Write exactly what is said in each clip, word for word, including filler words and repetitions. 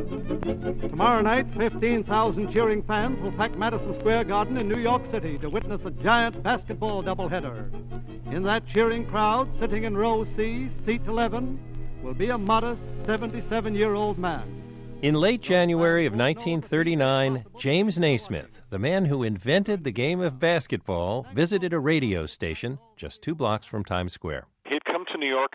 Tomorrow night, fifteen thousand cheering fans will pack Madison Square Garden in New York City to witness a giant basketball doubleheader. In that cheering crowd, sitting in row C, seat eleven, will be a modest seventy-seven-year-old man. In late January of nineteen thirty-nine, James Naismith, the man who invented the game of basketball, visited a radio station just two blocks from Times Square. He'd come to New York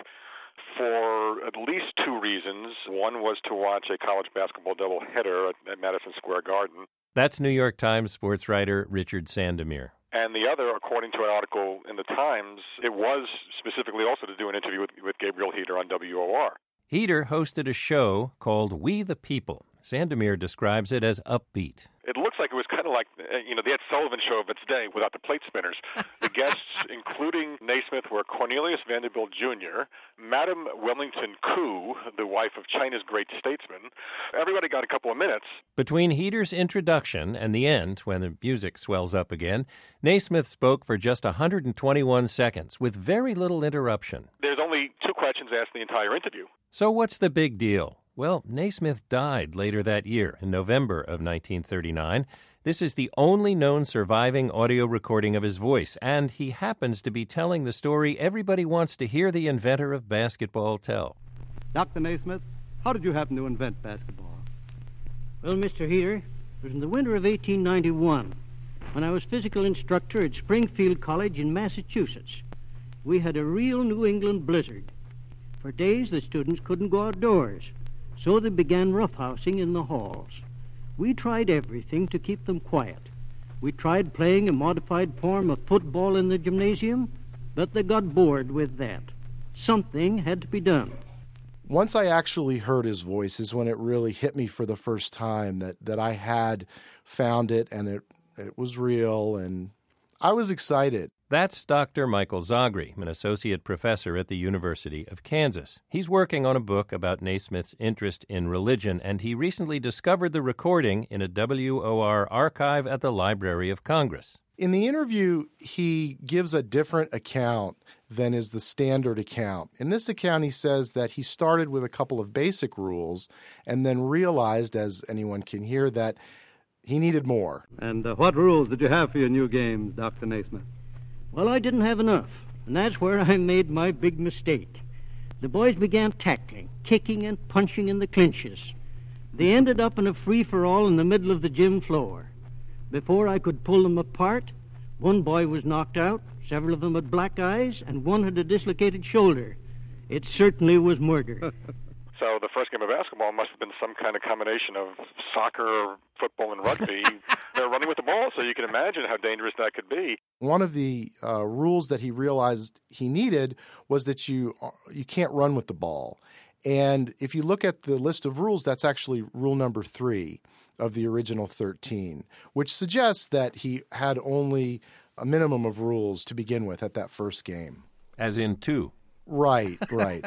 for at least two reasons. One was to watch a college basketball doubleheader at, at Madison Square Garden. That's New York Times sports writer Richard Sandomir. And the other, according to an article in the Times, it was specifically also to do an interview with, with Gabriel Heatter on W O R. Heatter hosted a show called We the People. Sandomir describes it as upbeat. It looks like it was kind of like, you know, the Ed Sullivan Show of its day without the plate spinners. The guests, including Naismith, were Cornelius Vanderbilt Junior, Madame Wellington Koo, the wife of China's great statesman. Everybody got a couple of minutes. Between Heatter's introduction and the end, when the music swells up again, Naismith spoke for just one hundred twenty-one seconds with very little interruption. There's only two questions asked in the entire interview. So what's the big deal? Well, Naismith died later that year, in November of nineteen thirty-nine. This is the only known surviving audio recording of his voice, and he happens to be telling the story everybody wants to hear the inventor of basketball tell. Doctor Naismith, how did you happen to invent basketball? Well, Mister Heatter, it was in the winter of eighteen ninety-one, when I was physical instructor at Springfield College in Massachusetts. We had a real New England blizzard. For days, the students couldn't go outdoors, so they began roughhousing in the halls. We tried everything to keep them quiet. We tried playing a modified form of football in the gymnasium, but they got bored with that. Something had to be done. Once I actually heard his voice is when it really hit me for the first time that, that I had found it and it, it was real, and I was excited. That's Doctor Michael Zogry, an associate professor at the University of Kansas. He's working on a book about Naismith's interest in religion, and he recently discovered the recording in a W O R archive at the Library of Congress. In the interview, he gives a different account than is the standard account. In this account, he says that he started with a couple of basic rules and then realized, as anyone can hear, that he needed more. And uh, what rules did you have for your new games, Doctor Naismith? Well, I didn't have enough, and that's where I made my big mistake. The boys began tackling, kicking and punching in the clinches. They ended up in a free-for-all in the middle of the gym floor. Before I could pull them apart, one boy was knocked out, several of them had black eyes, and one had a dislocated shoulder. It certainly was murder. So the first game of basketball must have been some kind of combination of soccer, football, and rugby. They're running with the ball, so you can imagine how dangerous that could be. One of the uh, rules that he realized he needed was that you you can't run with the ball. And if you look at the list of rules, that's actually rule number three of the original thirteen, which suggests that he had only a minimum of rules to begin with at that first game. As in two. Right, right.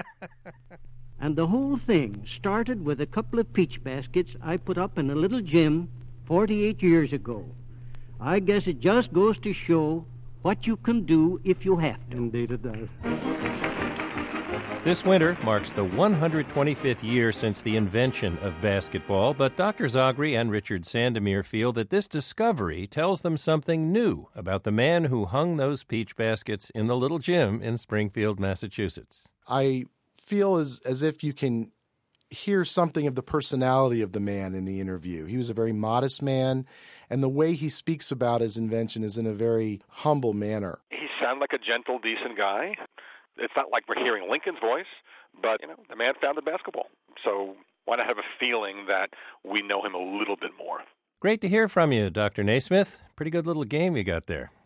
And the whole thing started with a couple of peach baskets I put up in a little gym forty-eight years ago. I guess it just goes to show what you can do if you have to. Indeed it does. This winter marks the one hundred twenty-fifth year since the invention of basketball, but Doctor Zogry and Richard Sandomir feel that this discovery tells them something new about the man who hung those peach baskets in the little gym in Springfield, Massachusetts. I feel as, as if you can hear something of the personality of the man in the interview. He was a very modest man, and the way he speaks about his invention is in a very humble manner. He sounded like a gentle, decent guy. It's not like we're hearing Lincoln's voice, but, you know, the man founded basketball. So why not have a feeling that we know him a little bit more? Great to hear from you, Doctor Naismith. Pretty good little game you got there.